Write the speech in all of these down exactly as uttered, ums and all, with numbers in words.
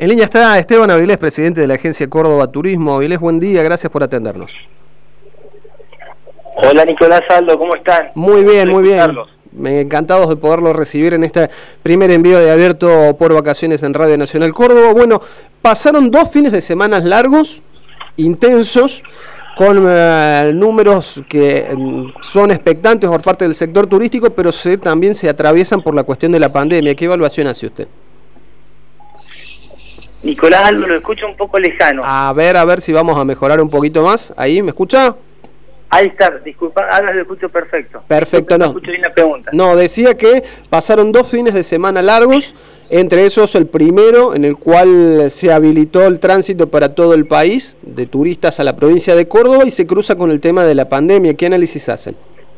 En línea está Esteban Avilés, presidente de la agencia Córdoba Turismo. Avilés, buen día, gracias por atendernos. Hola Nicolás, Aldo, ¿cómo están? Muy bien, muy bien. Me encantados de poderlo recibir en este primer envío de Abierto por Vacaciones en Radio Nacional Córdoba. Bueno, pasaron dos fines de semana largos, intensos, con uh, números que um, son expectantes por parte del sector turístico, pero se, también se atraviesan por la cuestión de la pandemia. ¿Qué evaluación hace usted? Nicolás, Aldo, lo escucho un poco lejano. A ver, a ver si vamos a mejorar un poquito más. ¿Ahí me escucha? Ahí está, disculpa, ahora lo escucho perfecto. Perfecto, no. Escucho bien la pregunta. No, decía que pasaron dos fines de semana largos, entre esos el primero en el cual se habilitó el tránsito para todo el país, de turistas a la provincia de Córdoba, y se cruza con el tema de la pandemia. ¿Qué análisis hacen?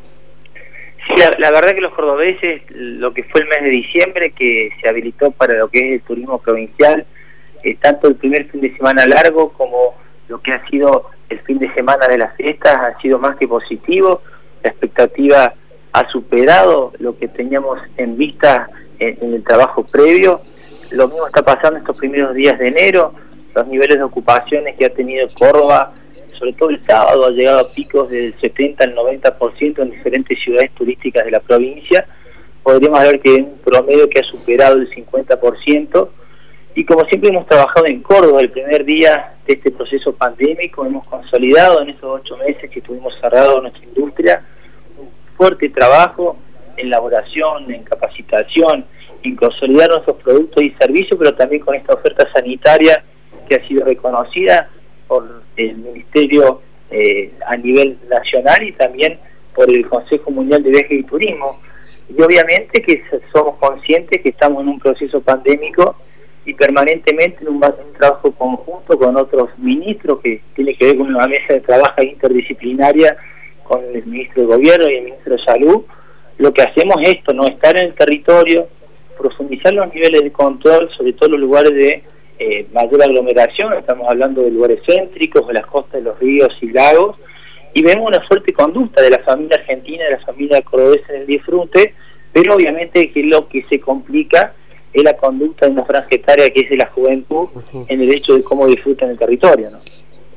Sí, la, la verdad que los cordobeses, lo que fue el mes de diciembre, que se habilitó para lo que es el turismo provincial, eh, tanto el primer fin de semana largo como lo que ha sido el fin de semana de las fiestas ha sido más que positivo. La expectativa ha superado lo que teníamos en vista en, en el trabajo previo. Lo mismo está pasando estos primeros días de enero. Los niveles de ocupaciones que ha tenido Córdoba, sobre todo el sábado, ha llegado a picos del setenta al noventa por ciento en diferentes ciudades turísticas de la provincia. Podríamos hablar que es un promedio que ha superado el cincuenta por ciento. Y como siempre hemos trabajado en Córdoba el primer día de este proceso pandémico, hemos consolidado en estos ocho meses que estuvimos cerrados nuestra industria un fuerte trabajo en elaboración, en capacitación, en consolidar nuestros productos y servicios, pero también con esta oferta sanitaria que ha sido reconocida por el Ministerio eh, a nivel nacional y también por el Consejo Mundial de Viajes y Turismo. Y obviamente que somos conscientes que estamos en un proceso pandémico y permanentemente en un, un trabajo conjunto con otros ministros, que tiene que ver con una mesa de trabajo interdisciplinaria con el ministro de Gobierno y el ministro de Salud. Lo que hacemos es esto, no estar en el territorio, profundizar los niveles de control, sobre todo los lugares de eh, mayor aglomeración. Estamos hablando de lugares céntricos, de las costas de los ríos y lagos, y vemos una fuerte conducta de la familia argentina, de la familia cordobesa en el disfrute, pero obviamente que lo que se complica es la conducta de una franja etaria que es de la juventud, uh-huh, en el hecho de cómo disfrutan el territorio, ¿no?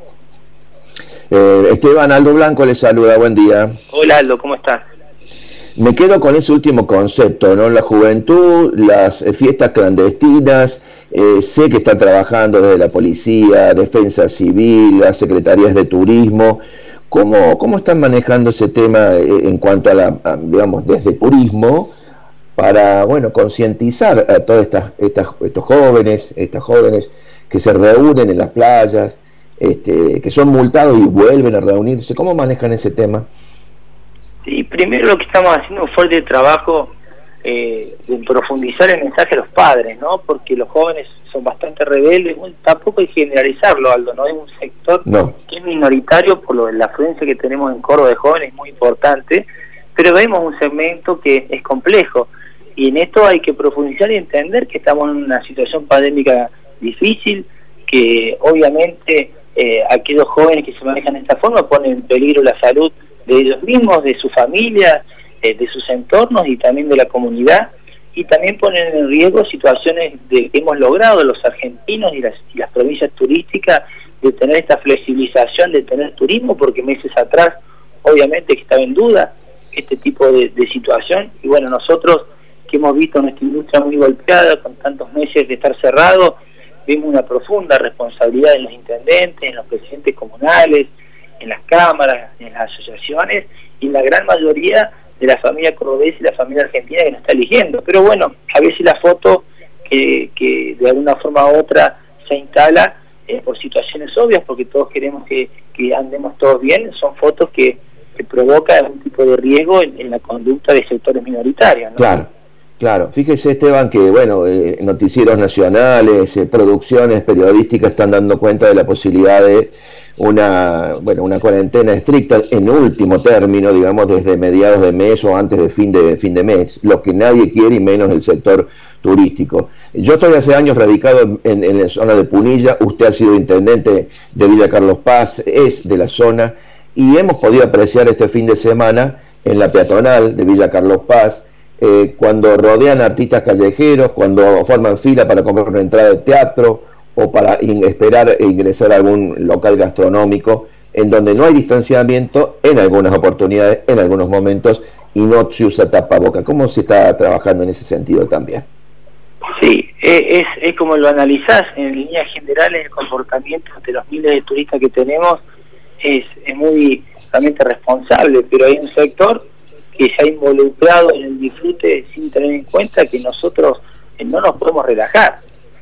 Eh, Esteban, Aldo Blanco le saluda, buen día. Hola Aldo, ¿cómo estás? Me quedo con ese último concepto, ¿no? La juventud, las eh, fiestas clandestinas, eh, sé que está trabajando desde la policía, defensa civil, las secretarías de turismo. ¿Cómo, cómo están manejando ese tema eh, en cuanto a la, a, digamos, desde turismo, para, bueno, concientizar a todos estas, estas, estos jóvenes, estas jóvenes que se reúnen en las playas, este, que son multados y vuelven a reunirse? ¿Cómo manejan ese tema? Sí, primero lo que estamos haciendo es un fuerte trabajo eh, de profundizar el mensaje a los padres, ¿no? Porque los jóvenes son bastante rebeldes. Bueno, tampoco hay que generalizarlo, Aldo, ¿no? Es un sector no. que es minoritario, por lo de la afluencia que tenemos en Córdoba de jóvenes, muy importante, pero vemos un segmento que es complejo. Y en esto hay que profundizar y entender que estamos en una situación pandémica difícil, que obviamente eh, aquellos jóvenes que se manejan de esta forma ponen en peligro la salud de ellos mismos, de su familia, eh, de sus entornos y también de la comunidad, y también ponen en riesgo situaciones de, que hemos logrado los argentinos y las, y las provincias turísticas de tener esta flexibilización, de tener turismo, porque meses atrás obviamente que estaba en duda este tipo de, de situación. Y bueno, nosotros que hemos visto nuestra industria muy golpeada con tantos meses de estar cerrado, vemos una profunda responsabilidad en los intendentes, en los presidentes comunales, en las cámaras, en las asociaciones y en la gran mayoría de la familia cordobesa y la familia argentina que nos está eligiendo. Pero bueno, a veces la foto que, que de alguna forma u otra se instala eh, por situaciones obvias, porque todos queremos que, que andemos todos bien, son fotos que, que provocan algún tipo de riesgo en, en la conducta de sectores minoritarios, ¿no? Claro. Claro, fíjese Esteban que, bueno, eh, noticieros nacionales, eh, producciones periodísticas están dando cuenta de la posibilidad de una, bueno, una cuarentena estricta en último término, digamos, desde mediados de mes o antes de fin de fin de mes, lo que nadie quiere y menos el sector turístico. Yo estoy hace años radicado en, en, en la zona de Punilla, usted ha sido intendente de Villa Carlos Paz, es de la zona, y hemos podido apreciar este fin de semana en la peatonal de Villa Carlos Paz, Eh, cuando rodean artistas callejeros, cuando forman fila para comprar una entrada de teatro o para in esperar e ingresar a algún local gastronómico en donde no hay distanciamiento en algunas oportunidades, en algunos momentos, y no se usa tapaboca. ¿Cómo se está trabajando en ese sentido también? Sí, es, es como lo analizás en líneas generales. El comportamiento de los miles de turistas que tenemos es, es muy realmente responsable, pero hay un sector que se ha involucrado en el disfrute sin tener en cuenta que nosotros eh, no nos podemos relajar.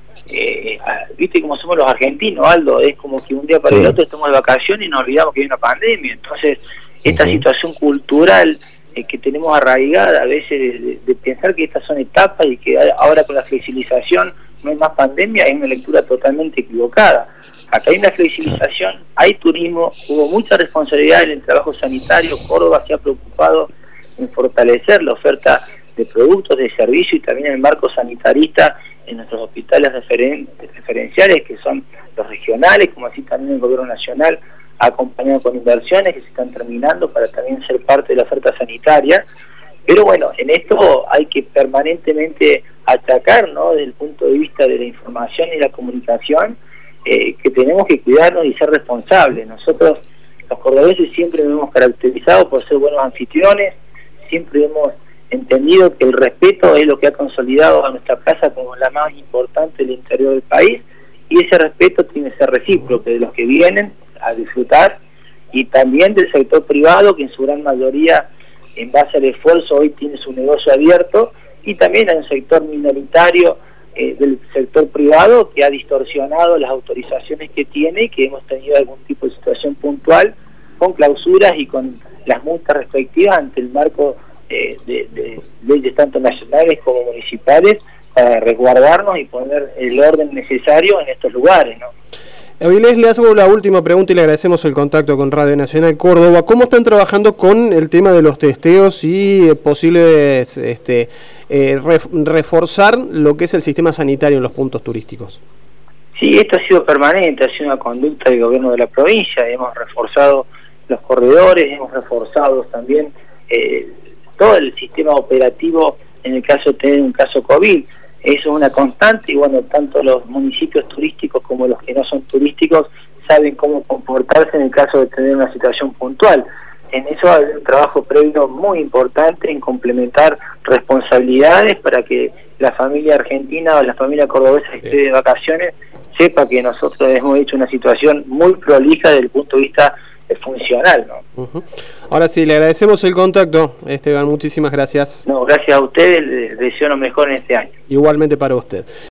Eh, viste cómo somos los argentinos, Aldo, es como que un día para sí. el otro estamos de vacaciones y nos olvidamos que hay una pandemia. Entonces esta uh-huh. situación cultural eh, que tenemos arraigada a veces de, de, de pensar que estas son etapas y que ahora con la flexibilización no hay más pandemia, es una lectura totalmente equivocada. Acá hay una flexibilización, hay turismo, hubo mucha responsabilidad en el trabajo sanitario. Córdoba se ha preocupado en fortalecer la oferta de productos, de servicio y también el marco sanitarista en nuestros hospitales referen referenciales, que son los regionales, como así también el gobierno nacional ha acompañado con inversiones que se están terminando para también ser parte de la oferta sanitaria. Pero bueno, en esto hay que permanentemente atacar, ¿no?, desde el punto de vista de la información y la comunicación, eh, que tenemos que cuidarnos y ser responsables. Nosotros, los cordobeses, siempre nos hemos caracterizado por ser buenos anfitriones, siempre hemos entendido que el respeto es lo que ha consolidado a nuestra plaza como la más importante del interior del país, y ese respeto tiene que ser recíproco de los que vienen a disfrutar y también del sector privado, que en su gran mayoría, en base al esfuerzo, hoy tiene su negocio abierto, y también hay un sector minoritario eh, del sector privado que ha distorsionado las autorizaciones que tiene y que hemos tenido algún tipo de situación puntual con clausuras y con las multas respectivas ante el marco eh, de, de leyes tanto nacionales como municipales, para resguardarnos y poner el orden necesario en estos lugares, ¿no? Avilés, le hago la última pregunta y le agradecemos el contacto con Radio Nacional Córdoba. ¿Cómo están trabajando con el tema de los testeos y eh, posibles este, eh, ref, reforzar lo que es el sistema sanitario en los puntos turísticos? Sí, esto ha sido permanente, ha sido una conducta del gobierno de la provincia. Hemos reforzado los corredores, hemos reforzado también eh, todo el sistema operativo en el caso de tener un caso COVID. Eso es una constante y bueno, tanto los municipios turísticos como los que no son turísticos saben cómo comportarse en el caso de tener una situación puntual. En eso hay un trabajo previo muy importante en complementar responsabilidades para que la familia argentina o la familia cordobesa que esté de vacaciones sepa que nosotros hemos hecho una situación muy prolija desde el punto de vista funcional, ¿no? Uh-huh. Ahora sí, le agradecemos el contacto, Esteban, muchísimas gracias. No, gracias a ustedes, les deseo lo mejor en este año. Igualmente para usted.